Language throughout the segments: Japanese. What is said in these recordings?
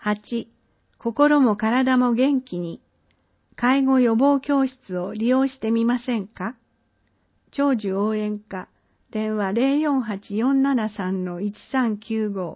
8、心も体も元気に、介護予防教室を利用してみませんか？長寿応援課、電話048-473-1395。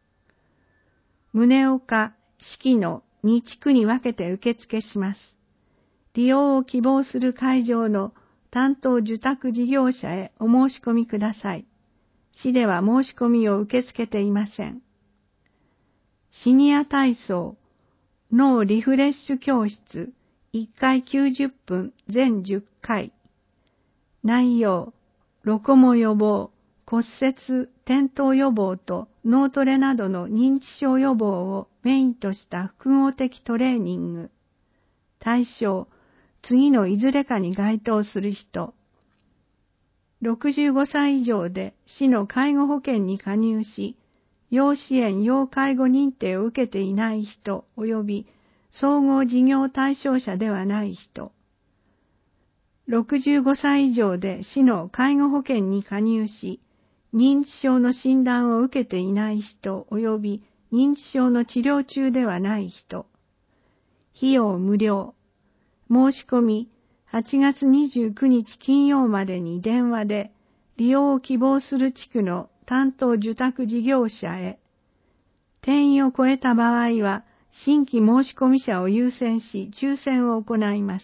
宗岡、四季の2地区に分けて受付します。利用を希望する会場の担当受託事業者へお申し込みください。市では申し込みを受け付けていません。シニア体操、脳リフレッシュ教室、1回90分、全10回。内容、ロコモ予防、骨折、転倒予防と脳トレなどの認知症予防をメインとした複合的トレーニング。対象、次のいずれかに該当する人。65歳以上で市の介護保険に加入し、要支援・要介護認定を受けていない人及び総合事業対象者ではない人。65歳以上で市の介護保険に加入し、認知症の診断を受けていない人及び認知症の治療中ではない人。費用無料。申し込み、8月29日金曜までに電話で利用を希望する地区の担当受託事業者へ。定員を超えた場合は、新規申し込み者を優先し抽選を行います。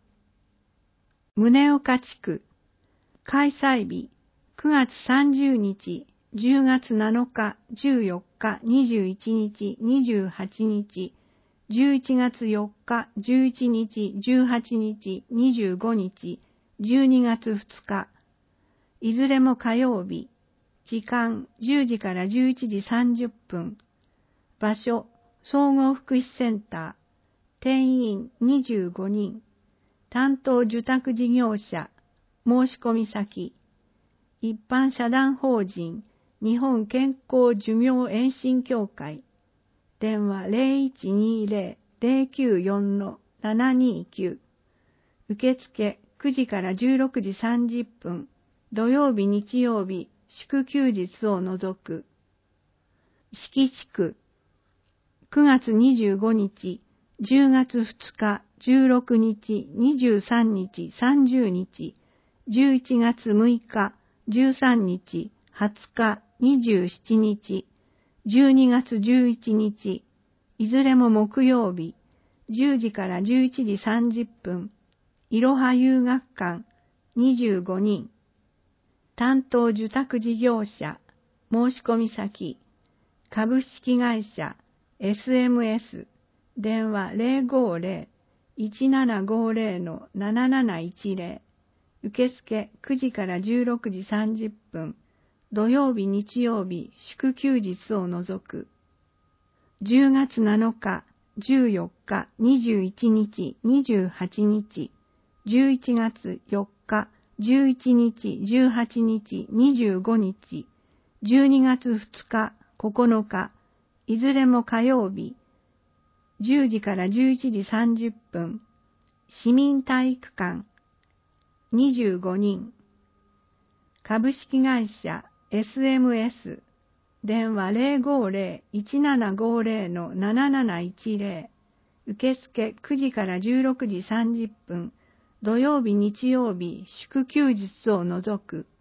宗岡地区、開催日、9月30日、10月7日、14日、21日、28日、11月4日、11日、18日、25日、12月2日、いずれも火曜日、時間10時から11時30分、場所、総合福祉センター、定員25人、担当受託事業者、申し込み先、一般社団法人、日本健康寿命延伸協会、電話0120-094-729、受付9時から16時30分、土曜日日曜日、祝休日を除く。四季地区、9月25日、10月2日、16日、23日、30日、11月6日、13日、20日、27日、12月11日、いずれも木曜日、10時から11時30分、いろは遊学館、25人、担当受託事業者、申し込み先、株式会社、SMS、電話050-1750-7710、受付9時から16時30分、土曜日日曜日祝休日を除く。10月7日、14日、21日、28日、11月4日、11日、18日、25日、12月2日、9日、いずれも火曜日、10時から11時30分、市民体育館、25人、株式会社 SMS、電話050-1750-7710、受付9時から16時30分、土曜日日曜日祝休日を除く。